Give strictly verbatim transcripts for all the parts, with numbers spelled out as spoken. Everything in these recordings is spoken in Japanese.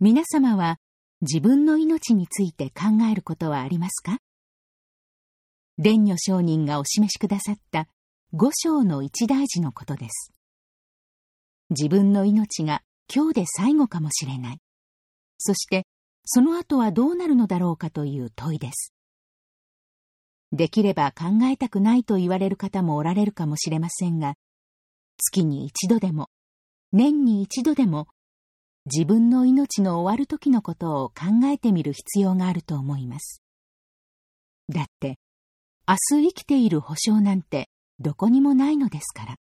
皆様は自分の命について考えることはありますか？蓮如上人がお示しくださった五章の一大事のことです。自分の命が今日で最後かもしれない。そしてその後はどうなるのだろうかという問いです。できれば考えたくないと言われる方もおられるかもしれませんが、月に一度でも、年に一度でも、自分の命の終わる時のことを考えてみる必要があると思います。だって、明日生きている保証なんてどこにもないのですから。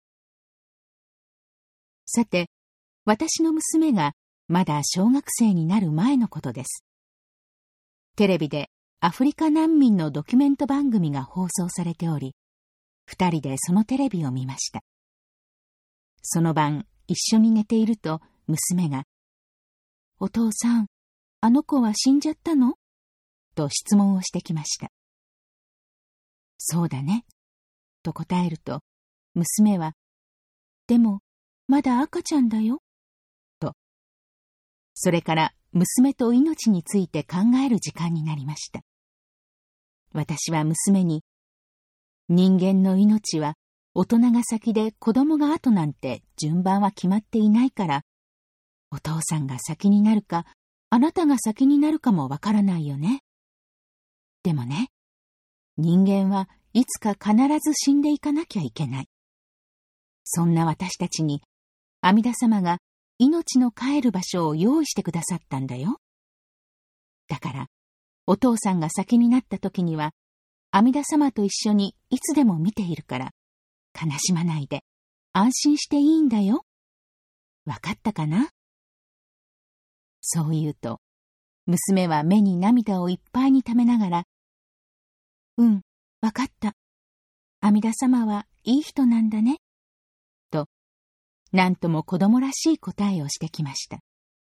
さて、私の娘がまだ小学生になる前のことです。テレビでアフリカ難民のドキュメント番組が放送されており、二人でそのテレビを見ました。その晩、一緒に寝ていると、娘が、お父さん、あの子は死んじゃったの？と質問をしてきました。そうだね、と答えると、娘は、でも、まだ赤ちゃんだよ、と。それから娘と命について考える時間になりました。私は娘に、人間の命は大人が先で子供が後なんて順番は決まっていないから、お父さんが先になるか、あなたが先になるかもわからないよね。でもね、人間はいつか必ず死んでいかなきゃいけない。そんな私たちに、阿弥陀様が命の帰る場所を用意してくださったんだよ。だから、お父さんが先になった時には、阿弥陀様と一緒にいつでも見ているから、悲しまないで、安心していいんだよ。わかったかな？そう言うと、娘は目に涙をいっぱいにためながら、うん、わかった。阿弥陀様はいい人なんだね。と、なんとも子供らしい答えをしてきました。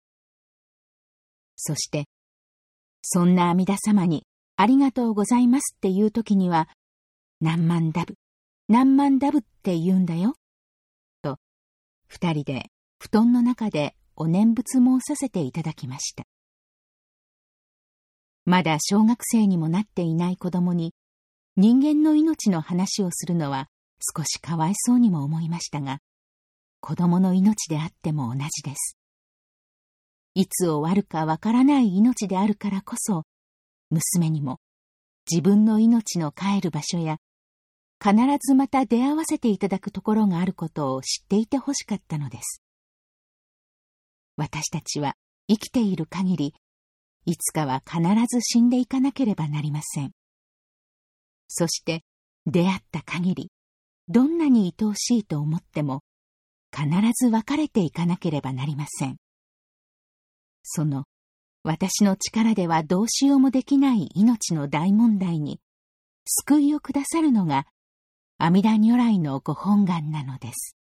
そして、そんな阿弥陀様にありがとうございますっていう時には、何万ダブ、何万ダブって言うんだよ。と、二人で布団の中でお念仏申させていただきました。まだ小学生にもなっていない子供に人間の命の話をするのは少しかわいそうにも思いましたが、子供の命であっても同じです。いつ終わるかわからない命であるからこそ、娘にも自分の命の帰る場所や、必ずまた出会わせていただくところがあることを知っていてほしかったのです。私たちは生きている限り、いつかは必ず死んでいかなければなりません。そして出会った限り、どんなに愛おしいと思っても、必ず別れていかなければなりません。その、私の力ではどうしようもできない命の大問題に、救いをくださるのが、阿弥陀如来のご本願なのです。